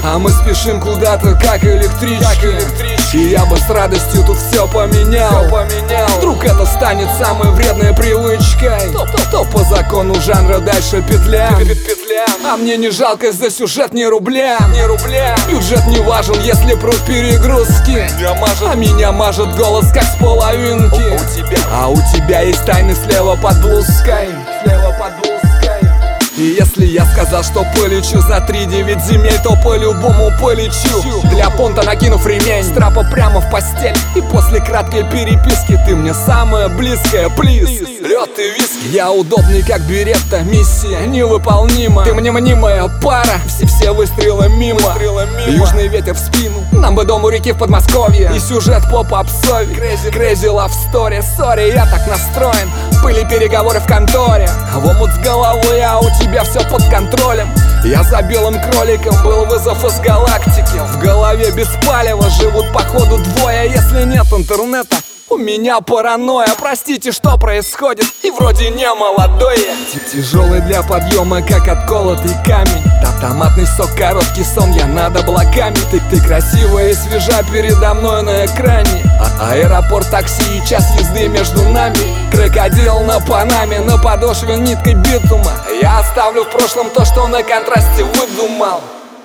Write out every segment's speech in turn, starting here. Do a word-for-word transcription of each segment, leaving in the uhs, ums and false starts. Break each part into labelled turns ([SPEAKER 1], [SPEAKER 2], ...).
[SPEAKER 1] А мы спешим куда-то, как электрички, как электрички. И я бы с радостью тут все поменял, все поменял. Вдруг это станет самой вредной привычкой, то, то, то по закону жанра дальше петлям. А мне не жалко за сюжет ни рубля, ни рубля. Бюджет не важен, если прут перегрузки. А меня мажет голос как с половинки. О, у тебя. А у тебя есть тайны слева под блузкой, слева под блузкой. И если я сказал, что полечу за три девять земель, то по-любому полечу. Для понта накинув ремень, с трапа прямо в постель. И после краткой переписки ты мне самая близкая, плиз. Лёд и виски. Я удобный как беретта, миссия невыполнима. Ты мне мнимая пара, все-все выстрелы мимо. выстрелы мимо Южный ветер в спину, нам бы дом у реки в Подмосковье. И сюжет по попсове, crazy, crazy love story. Сори, я так настроен, были переговоры в конторе. В омут с головой, а у тебя все под контролем. Я за белым кроликом, был вызов из галактики. В голове без палева живут походу двое. Если нет интернета, у меня паранойя. Простите, что происходит, и вроде не молодой я. Тяжелый для подъема, как отколотый камень. Да, томатный сок, короткий сон, я над облаками. Ты, ты красивая и свежа передо мной на экране. а Аэропорт, такси и час езды между нами. Крокодил на Панаме, на подошве ниткой битума. Я оставлю в прошлом то, что на контрасте выдумал.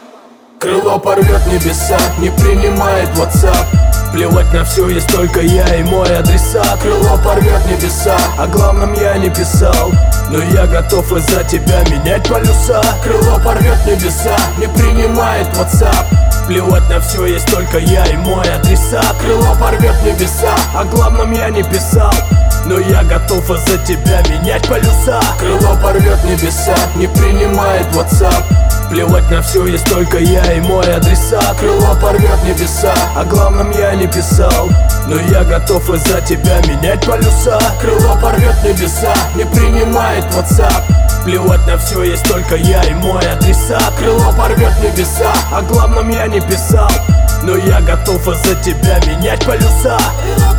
[SPEAKER 2] Крыло порвет небеса, не принимает WhatsApp. Плевать на все, есть только я и мой адресат. Крыло порвет небеса, о главном я не писал, но я готов из-за тебя менять полюса. Крыло порвет небеса, не принимает WhatsApp. Плевать на все, есть только я и мой адресат. Крыло порвет небеса, о главном я не писал, но я готов из-за тебя менять полюса. Крыло порвет небеса, не принимает WhatsApp. Плевать на все, есть только я и мой адресат. Крыло порвет небеса, о главном я не писал, но я готов из-за тебя менять полюса. Крыло порвет небеса, не принимает WhatsApp. Плевать на все, есть только я и мой адресат. Крыло порвет небеса, о главном я не писал, но я готов из-за тебя менять полюса.